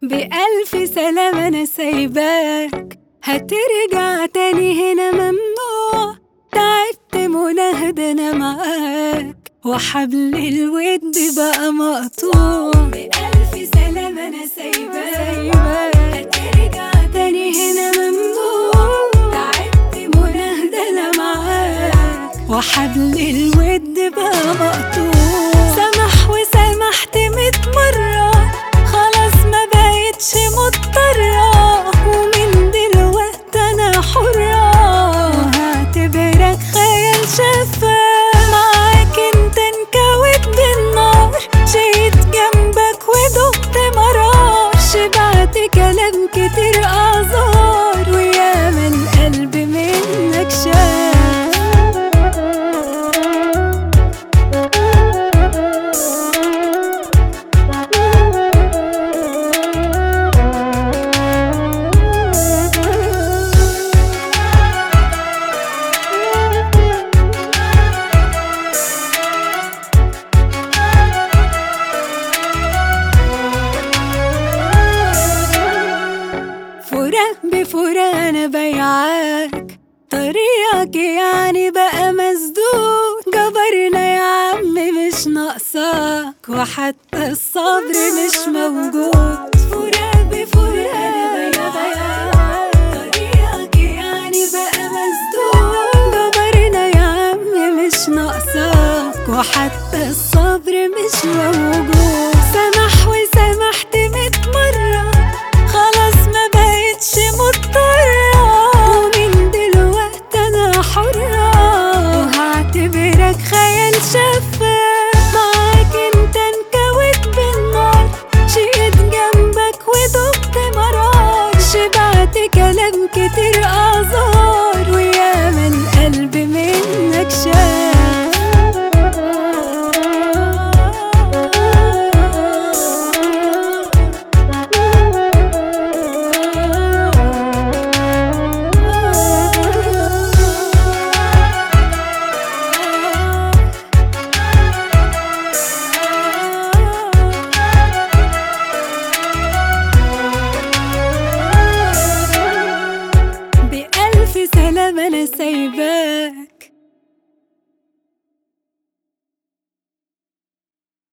بألف سلام أنا سايباك، هترجع تاني هنا ممنوع. تعبت مناهدة أنا معاك، وحبل الود بقى مقطوع. بألف سلام أنا سايباك، هترجع تاني هنا ممنوع. تعبت مناهدة أنا معاك، وحبل الود بقى مقطوع. سمح وسامحت 100 مرة، خلاص ما بقتش مضطرة، ومن دلوقتي أنا حرة. هعتبرك خيال شفاف، معاك انت انكوت بالنار. جيت جنبك ودقت مرار، شبعت كلام كتير أعذار، ويا من القلب منك شاف. فراق بفراق أنا بيعاك، طريقك يعني بقى مسدود. جبرنا يا عم مش ناقصاك، وحتى الصبر مش موجود. فراق بفراق أنا بيعاك، طريقك يعني بقى مسدود. جبرنا يا عم مش ناقصاك، وحتى الصبر مش موجود.